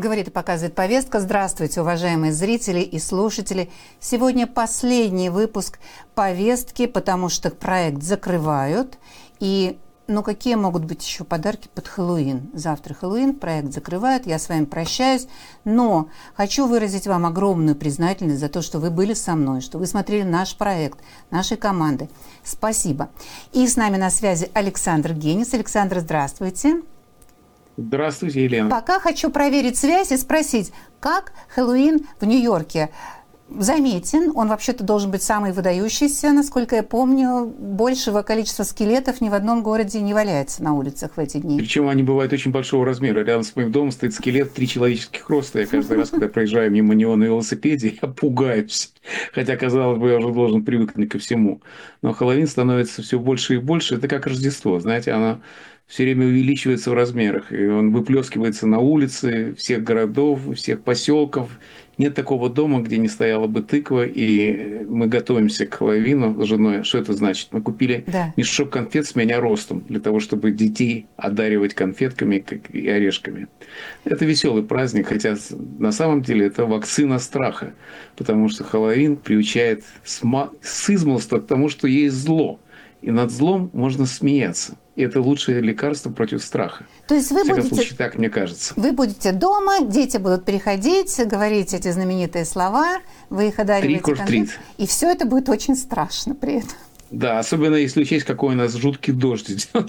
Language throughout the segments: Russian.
Говорит и показывает повестка. Здравствуйте, уважаемые зрители и слушатели. Сегодня последний выпуск повестки, потому что проект закрывают. И, какие могут быть еще подарки под Хэллоуин? Завтра Хэллоуин, проект закрывают, я с вами прощаюсь. Но хочу выразить вам огромную признательность за то, что вы были со мной, что вы смотрели наш проект, нашей команды. Спасибо. И с нами на связи Александр Генис. Александр, здравствуйте. Здравствуйте, Елена. Пока хочу проверить связь и спросить, как Хэллоуин в Нью-Йорке заметен? Он вообще-то должен быть самый выдающийся, насколько я помню. Большего количества скелетов ни в одном городе не валяется на улицах в эти дни. Причем они бывают очень большого размера. Рядом с моим домом стоит скелет 3 человеческих роста. Я каждый раз, когда проезжаю мимо него на велосипеде, я пугаюсь. Хотя, казалось бы, я уже должен привыкнуть ко всему. Но Хэллоуин становится все больше и больше. Это как Рождество, знаете, оно все время увеличивается в размерах. И он выплескивается на улицы всех городов, всех поселков. Нет такого дома, где не стояла бы тыква, и мы готовимся к Хэллоуину с женой. Что это значит? Мы купили мешок конфет с меня ростом, для того, чтобы детей одаривать конфетками и орешками. Это веселый праздник, хотя на самом деле это вакцина страха, потому что Хэллоуин приучает с измолства к тому, что есть зло, и над злом можно смеяться. И это лучшее лекарство против страха. То есть вы будете, случае, так мне кажется. Вы будете дома, дети будут приходить, говорить эти знаменитые слова, вы их одариваете, и все это будет очень страшно при этом. Да, особенно если учесть, какой у нас жуткий дождь идет.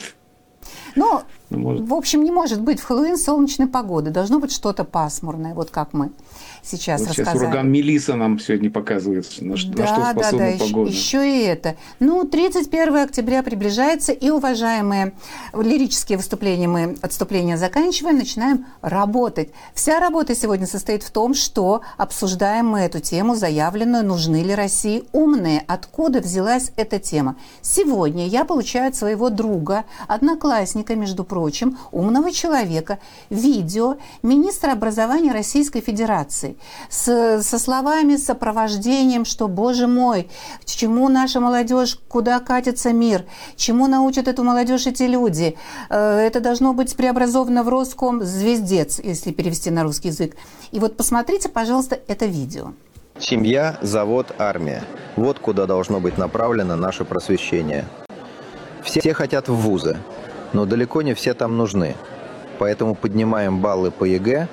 В общем, не может быть в Хэллоуин солнечной погоды. Должно быть что-то пасмурное, вот как мы сейчас рассказали. Сейчас ураган Мелисса нам сегодня показывает, на что способна погода. Еще и это. 31 октября приближается, и, уважаемые, лирические выступления мы отступления заканчиваем, начинаем работать. Вся работа сегодня состоит в том, что обсуждаем мы эту тему, заявленную, нужны ли России умные. Откуда взялась эта тема? Сегодня я получаю от своего друга, одноклассника, между прочим, умного человека, видео министра образования Российской Федерации со словами, с сопровождением, что, боже мой, чему наша молодежь, куда катится мир, чему научат эту молодежь эти люди. Это должно быть преобразовано в Роскомзвездец, если перевести на русский язык. И вот посмотрите, пожалуйста, это видео. Семья, завод, армия. Вот куда должно быть направлено наше просвещение. Все хотят в вузы, но далеко не все там нужны. Поэтому поднимаем баллы по ЕГЭ.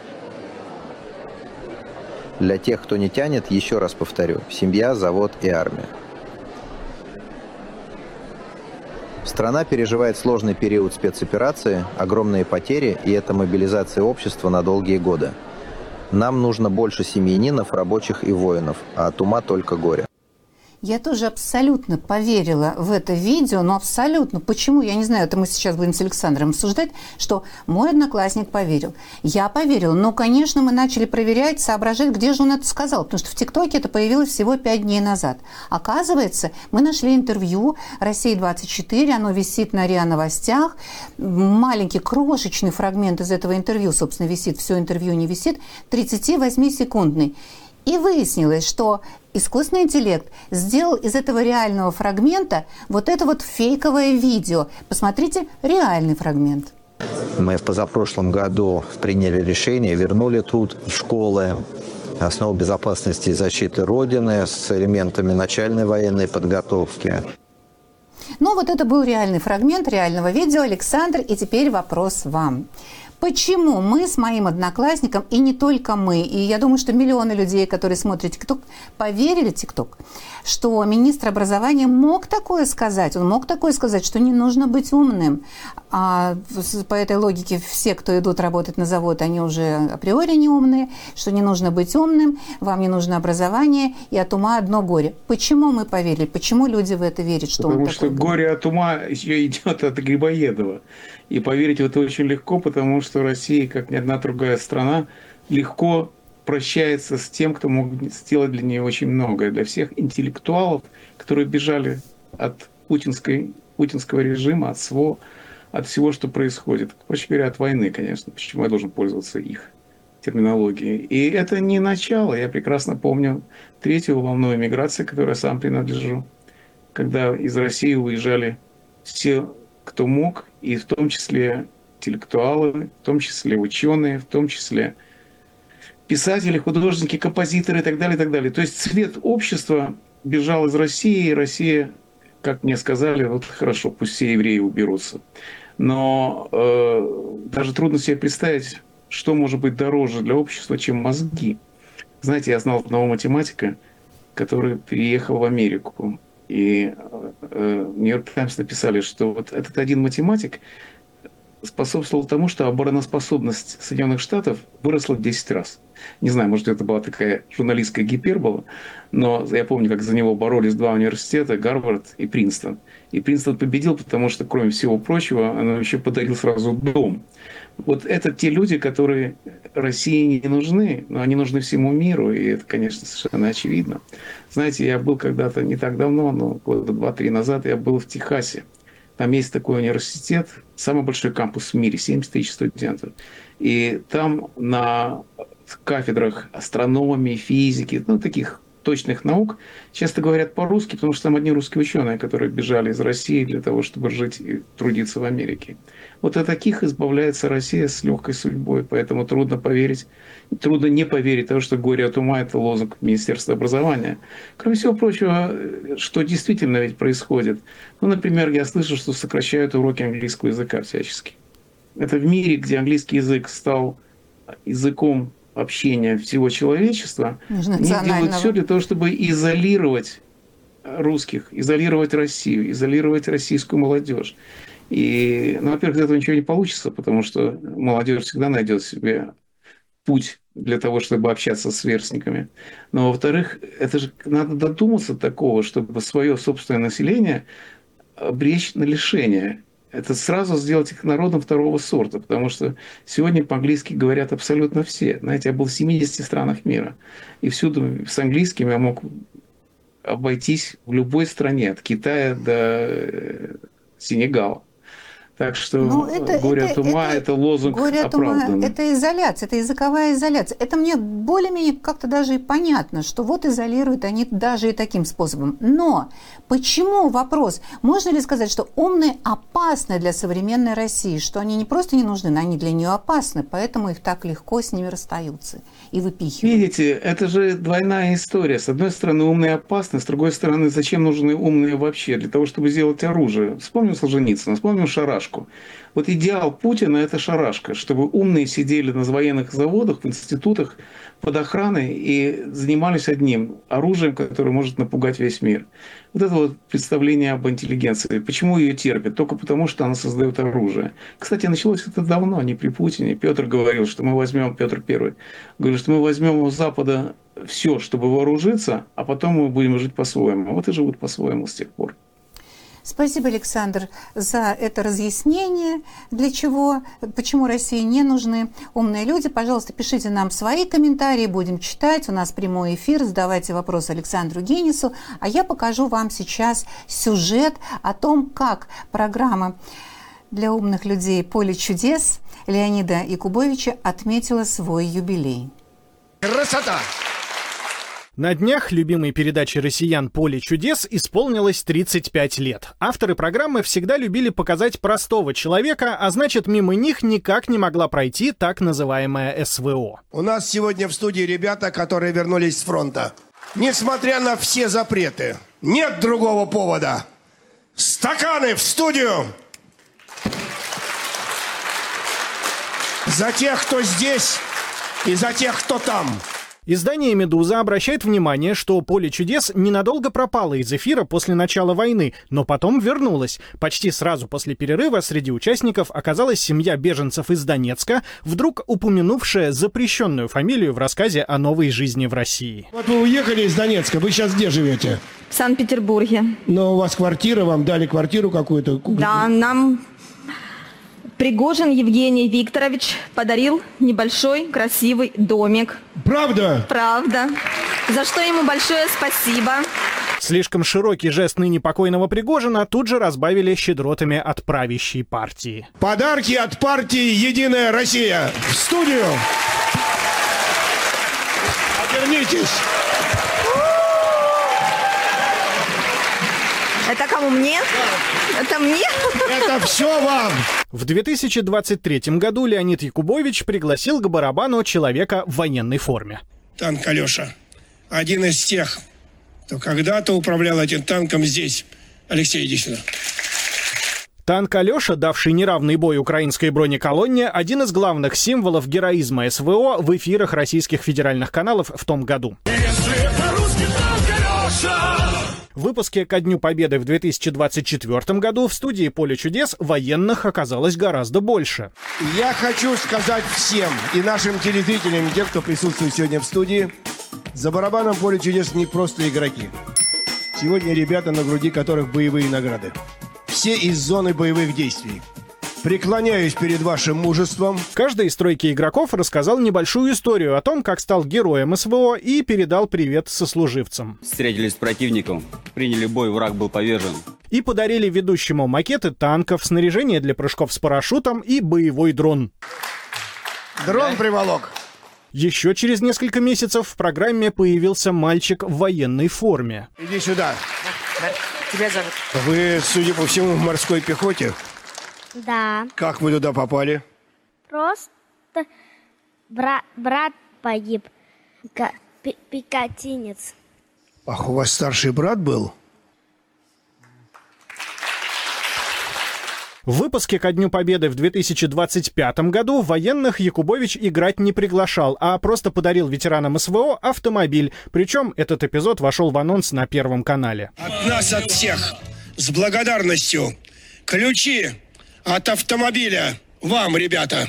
Для тех, кто не тянет, еще раз повторю, семья, завод и армия. Страна переживает сложный период спецоперации, огромные потери, и это мобилизация общества на долгие годы. Нам нужно больше семьянинов, рабочих и воинов, а от ума только горе. Я тоже абсолютно поверила в это видео, но абсолютно. Почему? Я не знаю, это мы сейчас будем с Александром обсуждать, что мой одноклассник поверил. Я поверила. Но, конечно, мы начали проверять, соображать, где же он это сказал. Потому что в ТикТоке это появилось всего 5 дней назад. Оказывается, мы нашли интервью «Россия-24», оно висит на РИА Новостях. Маленький, крошечный фрагмент из этого интервью, собственно, висит. Все интервью не висит. 38-секундный. И выяснилось, что искусственный интеллект сделал из этого реального фрагмента вот это вот фейковое видео. Посмотрите реальный фрагмент. Мы в позапрошлом году приняли решение, вернули труд в школы, основы безопасности и защиты Родины с элементами начальной военной подготовки. Вот это был реальный фрагмент реального видео. Александр, и теперь вопрос вам. Почему мы с моим одноклассником, и не только мы, и я думаю, что миллионы людей, которые смотрят ТикТок, поверили ТикТок, что министр образования мог такое сказать? Он мог такое сказать, что не нужно быть умным. А по этой логике все, кто идут работать на завод, они уже априори не умные, что не нужно быть умным, вам не нужно образование, и от ума одно горе. Почему мы поверили? Почему люди в это верят? Потому что горе от ума еще идет от Грибоедова. И поверить в это очень легко, потому что Россия, как ни одна другая страна, легко прощается с тем, кто мог сделать для нее очень многое. Для всех интеллектуалов, которые бежали от путинского режима, от СВО, от всего, что происходит. Проще говоря, от войны, конечно. Почему я должен пользоваться их терминологией? И это не начало. Я прекрасно помню третью волну эмиграции, к которой я сам принадлежу, когда из России уезжали все, кто мог, и в том числе интеллектуалы, в том числе ученые, в том числе писатели, художники, композиторы и так далее, и так далее. То есть цвет общества бежал из России, и Россия, как мне сказали, вот хорошо, пусть все евреи уберутся. Но даже трудно себе представить, что может быть дороже для общества, чем мозги. Знаете, я знал одного математика, который переехал в Америку. И Нью-Йорк Таймс написали, что вот этот один математик способствовал тому, что обороноспособность Соединенных Штатов выросла в 10 раз. Не знаю, может, это была такая журналистская гипербола, но я помню, как за него боролись два университета, Гарвард и Принстон. И Принстон победил, потому что, кроме всего прочего, он еще подарил сразу дом. Вот это те люди, которые России не нужны, но они нужны всему миру, и это, конечно, совершенно очевидно. Знаете, я был когда-то не так давно, но года 2-3 назад, я был в Техасе. Там есть такой университет, самый большой кампус в мире, 70 тысяч студентов. И там на кафедрах астрономии, физики, ну, таких точных наук, часто говорят по-русски, потому что там одни русские ученые, которые бежали из России для того, чтобы жить и трудиться в Америке. Вот от таких избавляется Россия с легкой судьбой, поэтому трудно поверить, трудно не поверить того, что «горе от ума» – это лозунг Министерства образования. Кроме всего прочего, что действительно ведь происходит. Ну, например, я слышу, что сокращают уроки английского языка всячески. Это в мире, где английский язык стал языком общения всего человечества, они делают все для того, чтобы изолировать русских, изолировать Россию, изолировать российскую молодежь. И, ну, во-первых, из этого ничего не получится, потому что молодежь всегда найдет себе путь для того, чтобы общаться с сверстниками. Но, во-вторых, это же надо додуматься до такого, чтобы свое собственное население обречь на лишение. Это сразу сделать их народом второго сорта, потому что сегодня по-английски говорят абсолютно все. Знаете, я был в 70 странах мира, и всюду с английским я мог обойтись в любой стране, от Китая до Сенегала. Так что «горе от ума» – это лозунг оправданный. Это изоляция, это языковая изоляция. Это мне более-менее как-то даже и понятно, что вот изолируют они даже и таким способом. Но почему вопрос? Можно ли сказать, что умные опасны для современной России, что они не просто не нужны, но они для нее опасны, поэтому их так легко с ними расстаются и выпихивают? Видите, это же двойная история. С одной стороны, умные опасны, с другой стороны, зачем нужны умные вообще? Для того, чтобы сделать оружие. Вспомним Солженицына, вспомним шарашку. Вот идеал Путина – это шарашка, чтобы умные сидели на военных заводах, в институтах под охраной и занимались одним – оружием, которое может напугать весь мир. Вот это вот представление об интеллигенции. Почему ее терпят? Только потому, что она создает оружие. Кстати, началось это давно, не при Путине. Петр говорил, что мы возьмем, Петр I, говорил, что мы возьмем у Запада все, чтобы вооружиться, а потом мы будем жить по-своему. Вот и живут по-своему с тех пор. Спасибо, Александр, за это разъяснение, для чего, почему России не нужны умные люди. Пожалуйста, пишите нам свои комментарии, будем читать. У нас прямой эфир, задавайте вопросы Александру Генису. А я покажу вам сейчас сюжет о том, как программа для умных людей «Поле чудес» Леонида Якубовича отметила свой юбилей. Красота! На днях любимой передаче россиян «Поле чудес» исполнилось 35 лет. Авторы программы всегда любили показать простого человека, а значит, мимо них никак не могла пройти так называемая СВО. У нас сегодня в студии ребята, которые вернулись с фронта. Несмотря на все запреты, нет другого повода. Стаканы в студию! За тех, кто здесь, и за тех, кто там. Издание «Медуза» обращает внимание, что «Поле чудес» ненадолго пропало из эфира после начала войны, но потом вернулось. Почти сразу после перерыва среди участников оказалась семья беженцев из Донецка, вдруг упомянувшая запрещенную фамилию в рассказе о новой жизни в России. Вот вы уехали из Донецка, вы сейчас где живете? В Санкт-Петербурге. Но у вас квартира, вам дали квартиру какую-то? Да, нам Пригожин Евгений Викторович подарил небольшой красивый домик. Правда? Правда. За что ему большое спасибо. Слишком широкий жест ныне покойного Пригожина тут же разбавили щедротами от правящей партии. Подарки от партии «Единая Россия» в студию. Обернитесь. Это кому, мне? Это мне? Это все вам. В 2023 году Леонид Якубович пригласил к барабану человека в военной форме. Танк Алеша. Один из тех, кто когда-то управлял этим танком здесь. Алексей, иди сюда. Танк «Алеша», давший неравный бой украинской бронеколонне, один из главных символов героизма СВО в эфирах российских федеральных каналов в том году. В выпуске «Ко Дню Победы» в 2024 году в студии «Поле чудес» военных оказалось гораздо больше. Я хочу сказать всем, и нашим телезрителям, и тем, кто присутствует сегодня в студии, за барабаном «Поле чудес» не просто игроки. Сегодня ребята, на груди которых боевые награды. Все из зоны боевых действий. Преклоняюсь перед вашим мужеством. Каждый из тройки игроков рассказал небольшую историю о том, как стал героем СВО и передал привет сослуживцам. Встретились с противником, приняли бой, враг был повержен. И подарили ведущему макеты танков, снаряжение для прыжков с парашютом и боевой дрон. Дрон приволок. Еще через несколько месяцев в программе появился мальчик в военной форме. Иди сюда. Тебя зовут? Вы, судя по всему, в морской пехоте? Да. Как вы туда попали? Просто брат погиб. Пехотинец. Ах, у вас старший брат был? В выпуске «Ко Дню Победы» в 2025 году военных Якубович играть не приглашал, а просто подарил ветеранам СВО автомобиль. Причем этот эпизод вошел в анонс на Первом канале. От нас, от всех, с благодарностью. Ключи от автомобиля вам, ребята.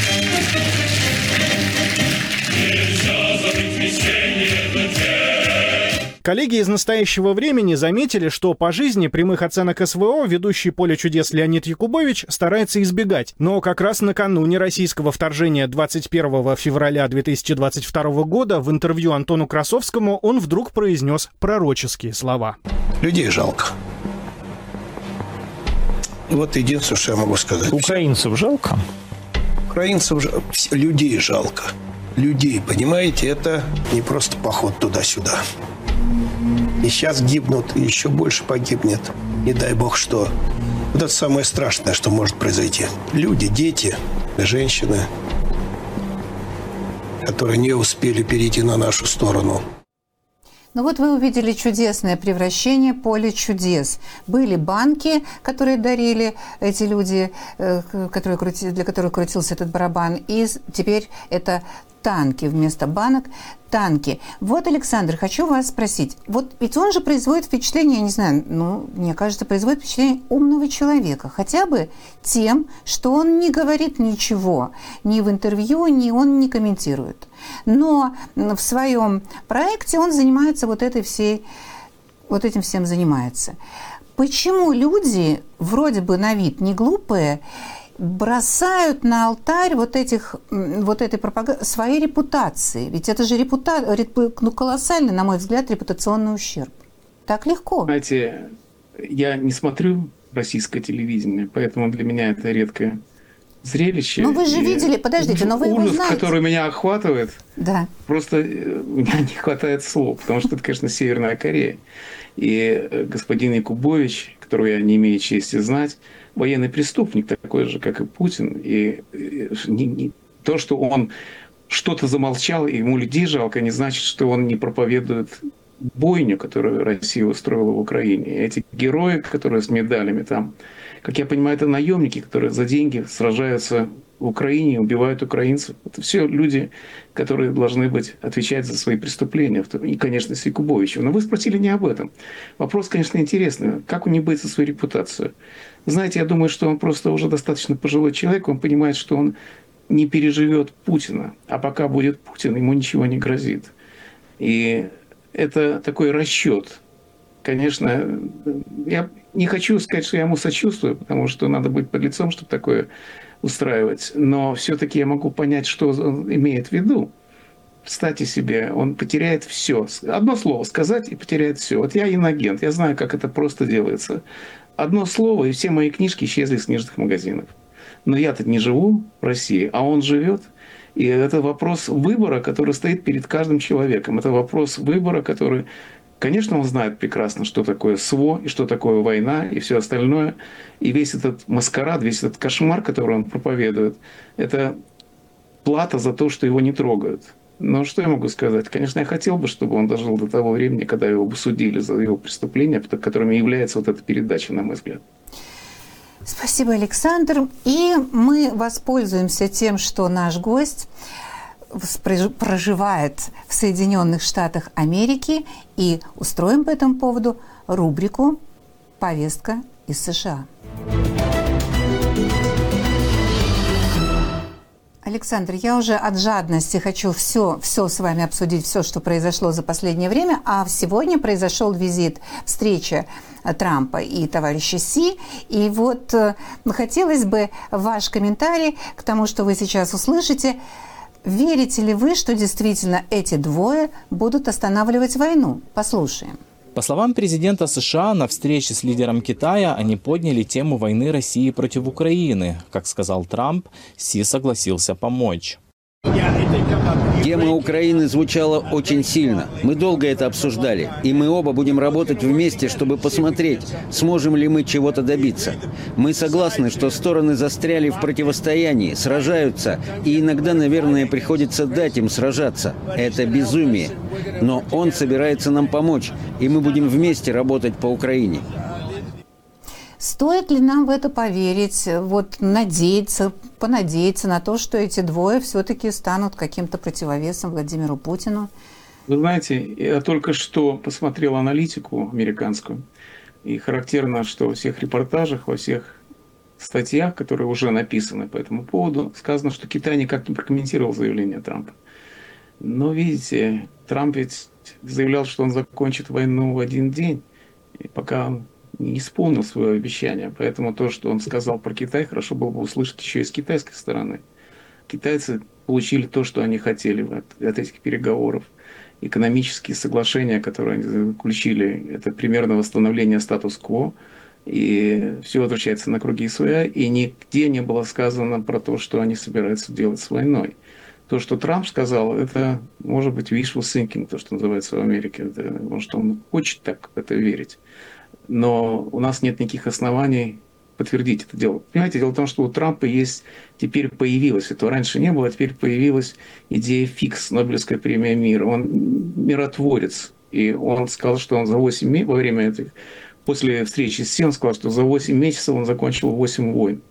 Коллеги из «Настоящего времени» заметили, что по жизни прямых оценок СВО ведущий «Поле чудес» Леонид Якубович старается избегать. Но как раз накануне российского вторжения 21 февраля 2022 года в интервью Антону Красовскому он вдруг произнес пророческие слова. Людей жалко. Вот единственное, что я могу сказать. Украинцев жалко? Украинцев людей жалко. Людей, понимаете, это не просто поход туда-сюда. И сейчас гибнут, и еще больше погибнет. Не дай бог что. Вот это самое страшное, что может произойти. Люди, дети, женщины, которые не успели перейти на нашу сторону. Ну вот вы увидели чудесное превращение «Поле чудес». Были банки, которые дарили эти люди, для которых крутился этот барабан. И теперь это танки вместо банок. Танки. Вот, Александр, хочу вас спросить. Вот ведь он же производит впечатление, я не знаю, мне кажется, производит впечатление умного человека. Хотя бы тем, что он не говорит ничего. Ни в интервью, ни он не комментирует. Но в своем проекте он занимается вот этим всем занимается. Почему люди, вроде бы на вид не глупые, бросают на алтарь этой пропаганды своей репутации? Ведь это же колоссальный, на мой взгляд, репутационный ущерб. Так легко. Знаете, я не смотрю российское телевидение, поэтому для меня это редкое зрелище. Ну вы же видели, подождите, но вы его ужас, знаете. который меня охватывает, да. Просто у меня не хватает слов, потому что это, конечно, Северная Корея. И господин Якубович, которого я не имею чести знать, военный преступник, такой же, как и Путин. И то, что он что-то замолчал, и ему людей жалко, не значит, что он не проповедует бойню, которую Россия устроила в Украине. И эти герои, которые с медалями там, как я понимаю, это наемники, которые за деньги сражаются в Украине, убивают украинцев. Это все люди, которые должны отвечать за свои преступления. И, конечно, с Якубовичем. Но вы спросили не об этом. Вопрос, конечно, интересный. Как у него быть за свою репутацию? Знаете, я думаю, что он просто уже достаточно пожилой человек. Он понимает, что он не переживет Путина. А пока будет Путин, ему ничего не грозит. И это такой расчет. Конечно, я не хочу сказать, что я ему сочувствую, потому что надо быть подлецом, чтобы такое устраивать. Но все-таки я могу понять, что он имеет в виду. Представьте себе, он потеряет все. Одно слово сказать и потеряет все. Вот я инагент, я знаю, как это просто делается. Одно слово, и все мои книжки исчезли из книжных магазинов. Но я-то не живу в России, а он живет. И это вопрос выбора, который стоит перед каждым человеком. Это вопрос выбора, который Конечно, он знает прекрасно, что такое СВО, и что такое война, и все остальное. И весь этот маскарад, весь этот кошмар, который он проповедует, это плата за то, что его не трогают. Но что я могу сказать? Конечно, я хотел бы, чтобы он дожил до того времени, когда его бы судили за его преступления, которыми является вот эта передача, на мой взгляд. Спасибо, Александр. И мы воспользуемся тем, что наш гость проживает в Соединенных Штатах Америки, и устроим по этому поводу рубрику «Повестка из США». Александр, я уже от жадности хочу все с вами обсудить, все, что произошло за последнее время, а сегодня произошел визит, встреча Трампа и товарища Си, и вот хотелось бы ваш комментарий к тому, что вы сейчас услышите. Верите ли вы, что действительно эти двое будут останавливать войну? Послушаем. По словам президента США, на встрече с лидером Китая они подняли тему войны России против Украины. Как сказал Трамп, Си согласился помочь. Тема Украины звучала очень сильно. Мы долго это обсуждали. И мы оба будем работать вместе, чтобы посмотреть, сможем ли мы чего-то добиться. Мы согласны, что стороны застряли в противостоянии, сражаются, и иногда, наверное, приходится дать им сражаться. Это безумие. Но он собирается нам помочь, и мы будем вместе работать по Украине. Стоит ли нам в это поверить, понадеяться на то, что эти двое все-таки станут каким-то противовесом Владимиру Путину? Вы знаете, я только что посмотрел аналитику американскую, и характерно, что во всех репортажах, во всех статьях, которые уже написаны по этому поводу, сказано, что Китай никак не прокомментировал заявление Трампа. Но видите, Трамп ведь заявлял, что он закончит войну в один день, и пока он не исполнил свое обещание. Поэтому то, что он сказал про Китай, хорошо было бы услышать еще и с китайской стороны. Китайцы получили то, что они хотели от этих переговоров. Экономические соглашения, которые они заключили, это примерно восстановление статус-кво. И все возвращается на круги своя. И нигде не было сказано про то, что они собираются делать с войной. То, что Трамп сказал, это может быть wishful thinking, то, что называется в Америке. Это, может, он хочет так в это верить. Но у нас нет никаких оснований подтвердить это дело. Понимаете, дело в том, что у Трампа теперь появилась, этого раньше не было, а теперь появилась идея фикс, Нобелевская премия мира. Он миротворец. И он сказал, что он во время после встречи с Си, он сказал, что за 8 месяцев он закончил 8 войн.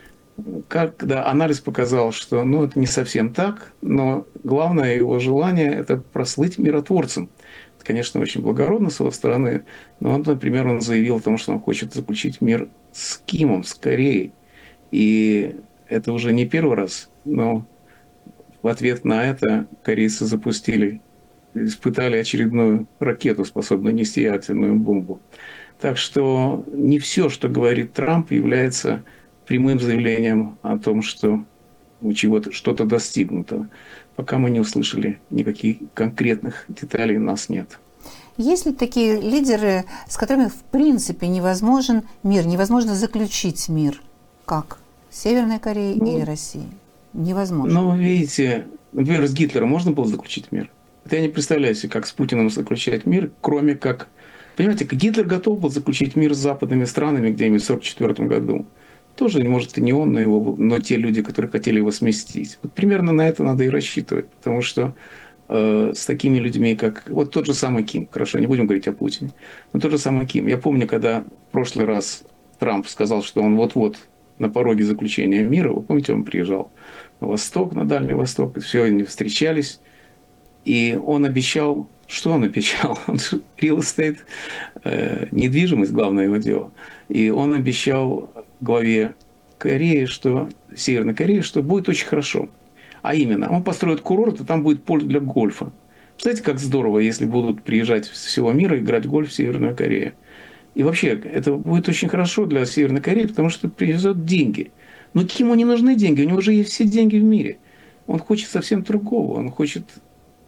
Когда анализ показал, что это не совсем так, но главное его желание – это прослыть миротворцем. Это, конечно, очень благородно с его стороны, но например, он заявил о том, что он хочет заключить мир с Кимом, с Кореей. И это уже не первый раз, но в ответ на это корейцы испытали очередную ракету, способную нести ядерную бомбу. Так что не все, что говорит Трамп, является прямым заявлением о том, что что-то достигнуто. Пока мы не услышали никаких конкретных деталей, у нас нет. Есть ли такие лидеры, с которыми в принципе невозможен мир, невозможно заключить мир, как Северная Корея или Россия? Невозможно. Видите, например, с Гитлером можно было заключить мир? Это я не представляю себе, как с Путиным заключать мир, кроме как... Понимаете, Гитлер готов был заключить мир с западными странами где-нибудь в 1944 году. Тоже, может, и не он, но те люди, которые хотели его сместить. Вот примерно на это надо и рассчитывать, потому что с такими людьми, как... Вот тот же самый Ким, хорошо, не будем говорить о Путине, но тот же самый Ким. Я помню, когда в прошлый раз Трамп сказал, что он вот-вот на пороге заключения мира, вы помните, он приезжал на Восток, на Дальний Восток, и все, они встречались, и он обещал... Что он обещал? Real estate, недвижимость, главное его дело. И он обещал главе Кореи, Северной Кореи, что будет очень хорошо. А именно, он построит курорт, и там будет поле для гольфа. Представляете, как здорово, если будут приезжать со всего мира играть в гольф в Северную Корею. И вообще, это будет очень хорошо для Северной Кореи, потому что это привезет деньги. Но Киму не нужны деньги, у него уже есть все деньги в мире. Он хочет совсем другого, он хочет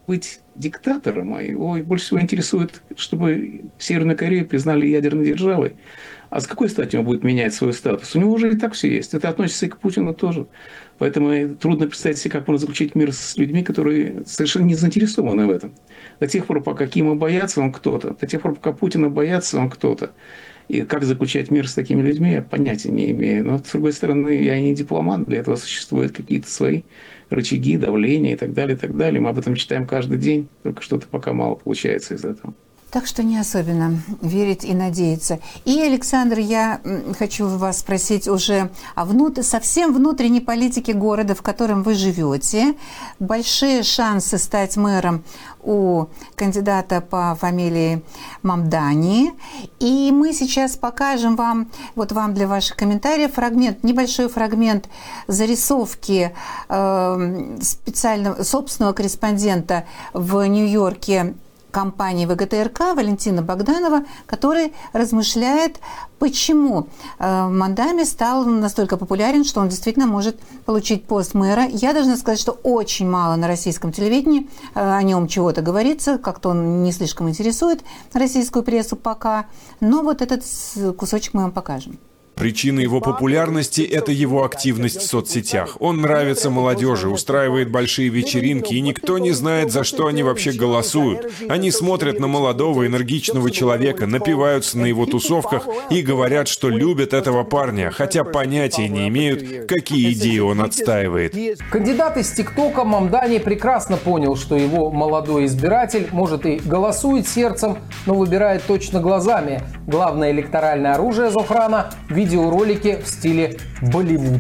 быть диктатором, а его больше всего интересует, чтобы Северную Корею признали ядерной державой. А с какой стати он будет менять свой статус? У него уже и так все есть. Это относится и к Путину тоже. Поэтому трудно представить себе, как можно заключить мир с людьми, которые совершенно не заинтересованы в этом. До тех пор, пока Кима боятся, он кто-то. До тех пор, пока Путина боятся, он кто-то. И как заключать мир с такими людьми, я понятия не имею. Но, с другой стороны, я не дипломат. Для этого существуют какие-то свои рычаги, давления и так далее, и так далее. Мы об этом читаем каждый день. Только что-то пока мало получается из этого. Так что не особенно верить и надеяться. И, Александр, я хочу вас спросить уже о совсем внутренней политике города, в котором вы живете. Большие шансы стать мэром у кандидата по фамилии Мамдани. И мы сейчас покажем вам, вот вам для ваших комментариев, небольшой фрагмент зарисовки специального собственного корреспондента в Нью-Йорке компании ВГТРК Валентина Богданова, который размышляет, почему Мамдани стал настолько популярен, что он действительно может получить пост мэра. Я должна сказать, что очень мало на российском телевидении о нем чего-то говорится, как-то он не слишком интересует российскую прессу пока, но вот этот кусочек мы вам покажем. Причина его популярности – это его активность в соцсетях. Он нравится молодежи, устраивает большие вечеринки, и никто не знает, за что они вообще голосуют. Они смотрят на молодого, энергичного человека, напиваются на его тусовках и говорят, что любят этого парня, хотя понятия не имеют, какие идеи он отстаивает. Кандидат из ТикТока Мамдани прекрасно понял, что его молодой избиратель, может, и голосует сердцем, но выбирает точно глазами. Главное электоральное оружие Зофрана – видеоролики в стиле Болливуд.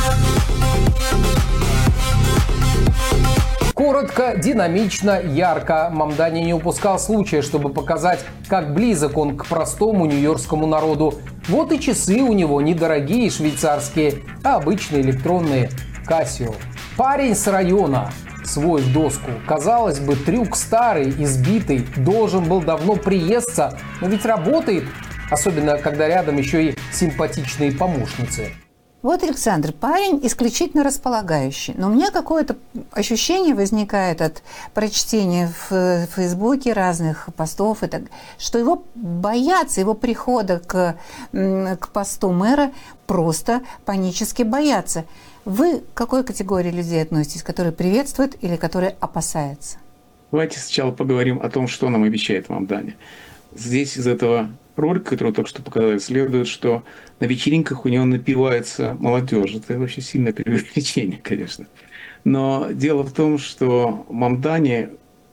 Коротко, динамично, ярко. Мамдани не упускал случая, чтобы показать, как близок он к простому нью-йоркскому народу. Вот и часы у него недорогие швейцарские, а обычные электронные Casio. Парень с района, свой в доску. Казалось бы, трюк старый, избитый, должен был давно приесться, но ведь работает. Особенно, когда рядом еще и симпатичные помощницы. Вот, Александр, парень исключительно располагающий. Но у меня какое-то ощущение возникает от прочтения в Фейсбуке разных постов, что его боятся, его прихода к посту мэра просто панически боятся. Вы к какой категории людей относитесь, которые приветствуют или которые опасаются? Давайте сначала поговорим о том, что нам обещает Мамдани. Здесь из этого ролика, который только что показали, следует, что на вечеринках у него напивается молодежь. Это вообще сильное преувеличение, конечно. Но дело в том, что Мамдани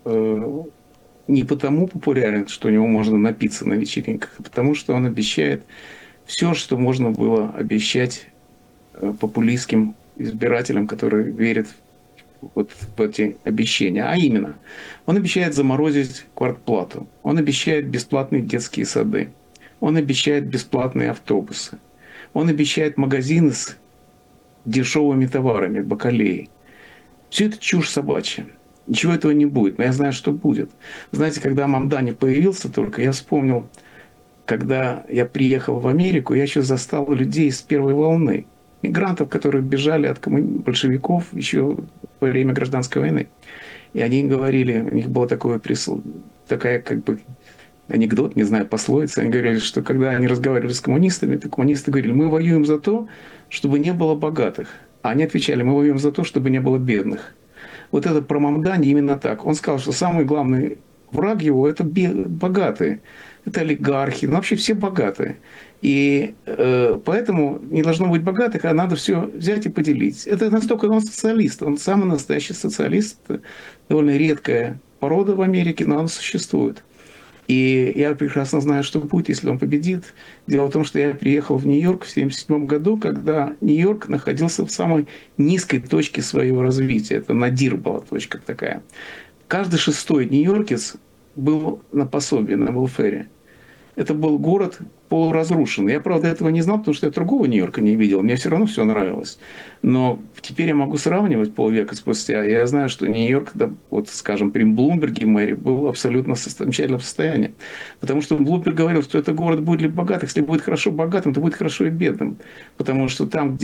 не потому популярен, что у него можно напиться на вечеринках, а потому что он обещает все, что можно было обещать популистским избирателям, которые верят вот в эти обещания. А именно, он обещает заморозить квартплату, он обещает бесплатные детские сады, он обещает бесплатные автобусы, он обещает магазины с дешевыми товарами, бакалеей. Все это чушь собачья. Ничего этого не будет, но я знаю, что будет. Знаете, когда Мамдани появился только, я вспомнил, когда я приехал в Америку, я еще застал людей с первой волны. Мигрантов, которые бежали от большевиков еще во время гражданской войны. И они говорили, у них была такая как бы анекдот, не знаю, пословица. Они говорили, что когда они разговаривали с коммунистами, то коммунисты говорили, мы воюем за то, чтобы не было богатых. А они отвечали, мы воюем за то, чтобы не было бедных. Вот это про Мамдани именно так. Он сказал, что самый главный враг его – это богатые. Это олигархи, ну, вообще все богатые. И поэтому не должно быть богатых, а надо все взять и поделить. Это настолько он социалист, он самый настоящий социалист. Это довольно редкая порода в Америке, но он существует. И я прекрасно знаю, что будет, если он победит. Дело в том, что я приехал в Нью-Йорк в 1977 году, когда Нью-Йорк находился в самой низкой точке своего развития. Это надир была точка такая. Каждый шестой нью-йоркец был на пособии, на welfare. Это был город полуразрушенный. Я, правда, этого не знал, потому что я другого Нью-Йорка не видел. Мне все равно все нравилось. Но теперь я могу сравнивать полвека спустя. Я знаю, что Нью-Йорк, да, вот, скажем, при Блумберге мэри был абсолютно в замечательном состоянии. Потому что Блумберг говорил, что это город будет для богатых. Если будет хорошо богатым, то будет хорошо и бедным. Потому что там, где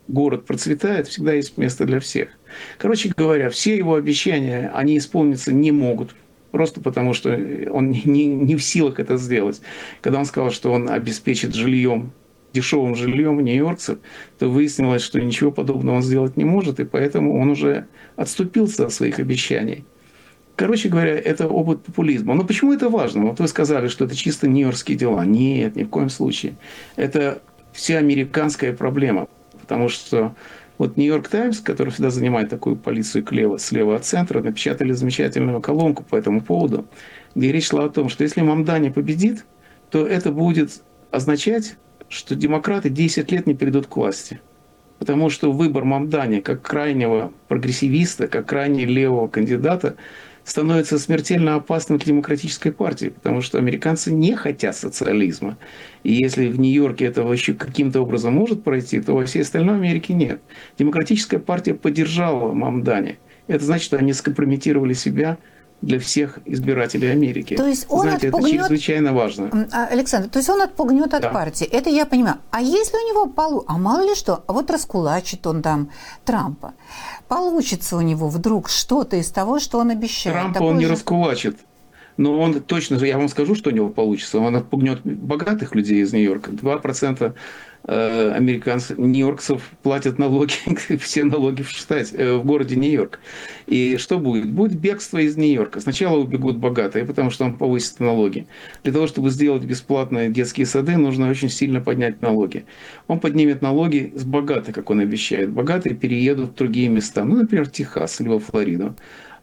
город процветает, всегда есть место для всех. Короче говоря, все его обещания, они исполниться не могут. Просто потому, что он не в силах это сделать. Когда он сказал, что он обеспечит жильем, дешевым жильем нью-йоркцев, то выяснилось, что ничего подобного он сделать не может, и поэтому он уже отступился от своих обещаний. Короче говоря, это опыт популизма. Но почему это важно? Вот вы сказали, что это чисто нью-йоркские дела. Нет, ни в коем случае. Это вся американская проблема. Потому что вот «Нью-Йорк Таймс», который всегда занимает такую позицию слева от центра, напечатали замечательную колонку по этому поводу, где речь шла о том, что если Мамдани победит, то это будет означать, что демократы 10 лет не перейдут к власти. Потому что выбор Мамдани как крайнего прогрессивиста, как крайне левого кандидата становится смертельно опасным для демократической партии, потому что американцы не хотят социализма. И если в Нью-Йорке это еще каким-то образом может пройти, то во всей остальной Америке нет. Демократическая партия поддержала Мамдани. Это значит, что они скомпрометировали себя для всех избирателей Америки. То есть он знаете, отпугнет... это чрезвычайно важно. Александр, то есть он отпугнет от партии. Это я понимаю. А если у него а мало ли что, а вот раскулачит он там Трампа. Получится у него вдруг что-то из того, что он обещает. Трампа он не раскулачит. Но он точно, я вам скажу, что у него получится. Он отпугнет богатых людей из Нью-Йорка. 2% американцев, нью-йоркцев платят налоги, все налоги в городе Нью-Йорк. И что будет? Будет бегство из Нью-Йорка. Сначала убегут богатые, потому что он повысит налоги. Для того, чтобы сделать бесплатные детские сады, нужно очень сильно поднять налоги. Он поднимет налоги с богатых, как он обещает. Богатые переедут в другие места, ну, например, в Техас или во Флориду.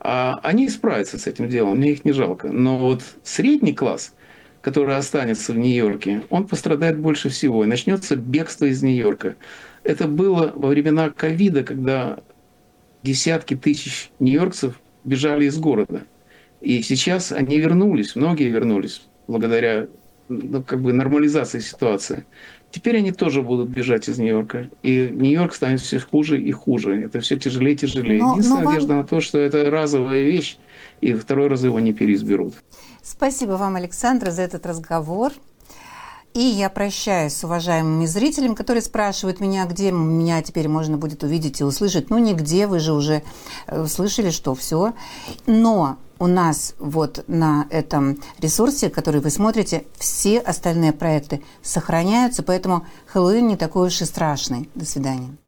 А они справятся с этим делом, мне их не жалко. Но вот средний класс, который останется в Нью-Йорке, он пострадает больше всего. И начнется бегство из Нью-Йорка. Это было во времена ковида, когда десятки тысяч нью-йоркцев бежали из города. И сейчас они вернулись, многие вернулись, благодаря нормализации ситуации. Теперь они тоже будут бежать из Нью-Йорка. И Нью-Йорк станет все хуже и хуже. Это все тяжелее и тяжелее. Единственная надежда на то, что это разовая вещь, и второй раз его не переизберут. Спасибо вам, Александр, за этот разговор. И я прощаюсь с уважаемыми зрителями, которые спрашивают меня, где меня теперь можно будет увидеть и услышать. Ну, нигде, вы же уже слышали, что все. Но у нас вот на этом ресурсе, который вы смотрите, все остальные проекты сохраняются, поэтому Хэллоуин не такой уж и страшный. До свидания.